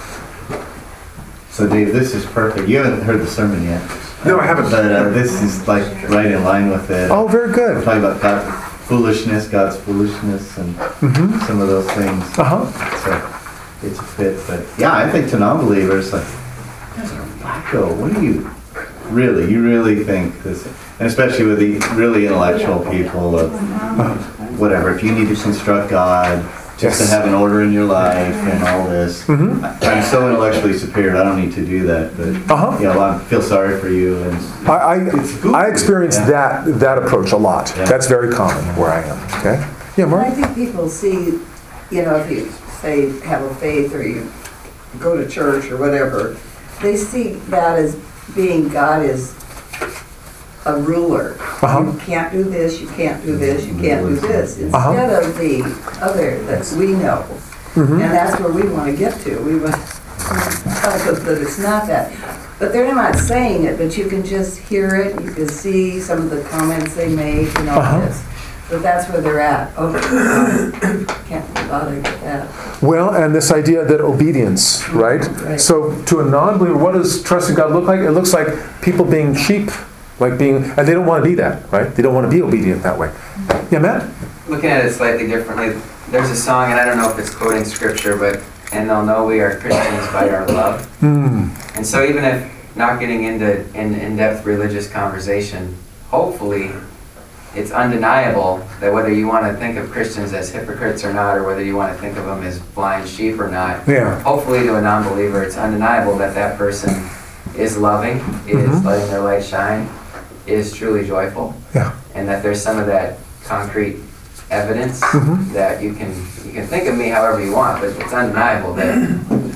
So Dave, this is perfect. You haven't heard the sermon yet. No, I haven't. But uh, this is like right in line with it. Oh, very good. We're talking about God, foolishness, God's foolishness, and Mm-hmm. some of those things. Uh-huh. So it's a fit. But yeah, I think to non-believers, like, you guys are wacko. What do you really, you really think this? And especially with the really intellectual people of whatever, if you need to construct God, just Yes. to have an order in your life and all this. Mm-hmm. I- I'm so intellectually superior, I don't need to do that, but, Uh-huh. you know, I feel sorry for you. And I, I, It's goofy. I experience Yeah. that that approach a lot. Yeah. That's very common where I am. Okay? Yeah, Well, I Mark? think people see, you know, if you say have a faith or you go to church or whatever, they see that as being God is a ruler. Uh-huh. You can't do this, you can't do this, you can't do this, Uh-huh. instead of the other that we know. Mm-hmm. And that's where we want to get to. We want to help us that it's not that. But they're not saying it, but you can just hear it, you can see some of the comments they make and all Uh-huh. this. But that's where they're at. Oh, can't be bothered with that. Well, and this idea that obedience, right? Right. So to a non-believer, what does trusting God look like? It looks like people being sheep, like being, and they don't want to be that, right? They don't want to be obedient that way. Yeah, Matt? Looking at it slightly differently, there's a song, and I don't know if it's quoting scripture, but, and they'll know we are Christians by our love. Mm. And so even if not getting into in, in-depth religious conversation, hopefully it's undeniable that whether you want to think of Christians as hypocrites or not, or whether you want to think of them as blind sheep or not, Yeah. hopefully to a non-believer it's undeniable that that person is loving, is Mhm. letting their light shine, is truly joyful, Yeah. and that there's some of that concrete evidence Mhm. that you can you can think of me however you want, but it's undeniable that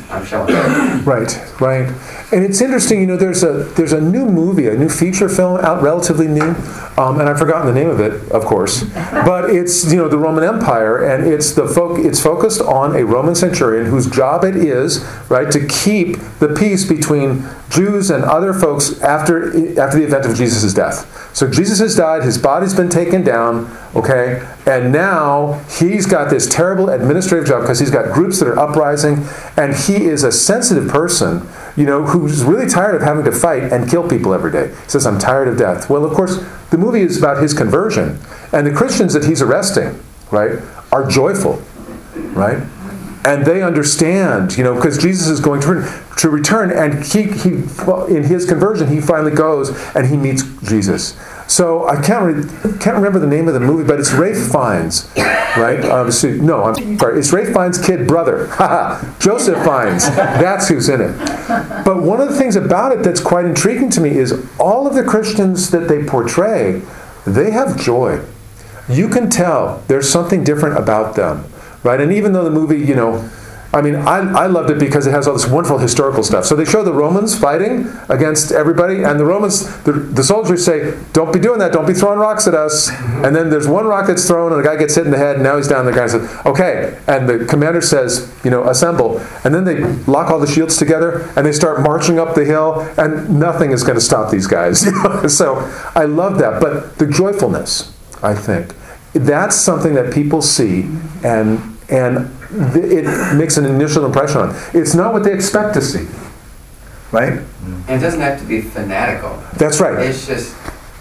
I'm showing it. Right, right. And it's interesting, you know, there's a there's a new movie, a new feature film out, relatively new, um, and I've forgotten the name of it, of course. But it's, you know, the Roman Empire, and it's the fo- it's focused on a Roman centurion whose job it is, right, to keep the peace between Jews and other folks after after the event of Jesus' death. So Jesus has died, his body's been taken down, okay, and now he's got this terrible administrative job because he's got groups that are uprising, and he is a sensitive person, you know, who's really tired of having to fight and kill people every day. He says, I'm tired of death. Well, of course, the movie is about his conversion, and the Christians that he's arresting, right, are joyful, right? And they understand, you know, because Jesus is going to, to return, and he, he, in his conversion, he finally goes and he meets Jesus. So I can't re- can't remember the name of the movie, but it's Ralph Fiennes, right? Um, so, no, I'm sorry, it's Ralph Fiennes' kid brother, Joseph Fiennes. That's who's in it. But one of the things about it that's quite intriguing to me is all of the Christians that they portray, they have joy. You can tell there's something different about them. Right, and even though the movie, you know, I mean, I, I loved it because it has all this wonderful historical stuff. So they show the Romans fighting against everybody, and the Romans, the, the soldiers say, don't be doing that, don't be throwing rocks at us. And then there's one rock that's thrown, and the guy gets hit in the head, and now he's down. The guy says, okay. And the commander says, you know, assemble. And then they lock all the shields together, and they start marching up the hill, and nothing is going to stop these guys. So I love that. But the joyfulness, I think, that's something that people see, and and th- it makes an initial impression on them. It's not what they expect to see, right? And it doesn't have to be fanatical. That's right. It's just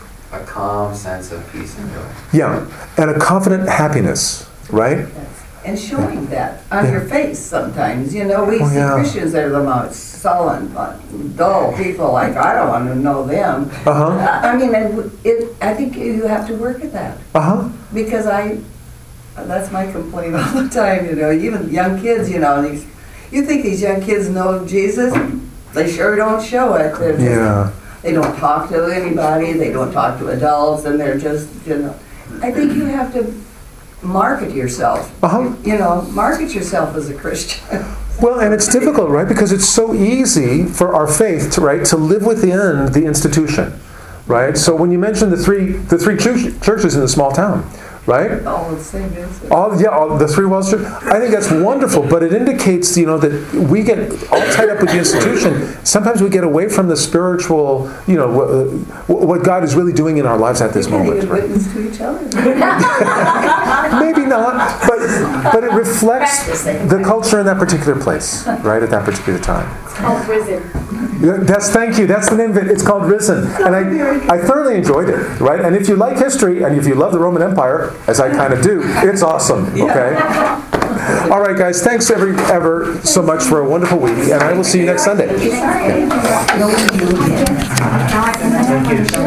a calm sense of peace and joy. Yeah, and a confident happiness, right? And showing that on Yeah. your face sometimes. You know, we Oh, see yeah. Christians that are the most sullen, dull people, like, I don't want to know them. Uh-huh. I mean, and it, I think you have to work at that. Uh-huh. Because I, that's my complaint all the time, you know, even young kids, you know, these, you think these young kids know Jesus? They sure don't show it. They're just, Yeah. they don't talk to anybody, they don't talk to adults, and they're just, you know. I think you have to market yourself. Uh-huh. You know, market yourself as a Christian. Well, and it's difficult, right? Because it's so easy for our faith to, right, to live within the institution, right? So when you mention the three the three ch- churches in the small town, right? All the same, is it? All yeah, all, the three walls. I think that's wonderful, but it indicates, you know, that we get all tied up with the institution. Sometimes we get away from the spiritual, you know, what, what God is really doing in our lives at this We can't moment. even Right? witness to each other. Maybe not, but but it reflects the culture in that particular place, right, at that particular time. It's called Risen. Yeah, That's thank you. That's the name of it. It's called Risen, and I I thoroughly enjoyed it, right? And if you like history and if you love the Roman Empire, as I kind of do, it's awesome. Okay. All right, guys. Thanks every ever so much for a wonderful week, and I will see you next Sunday. Thank you.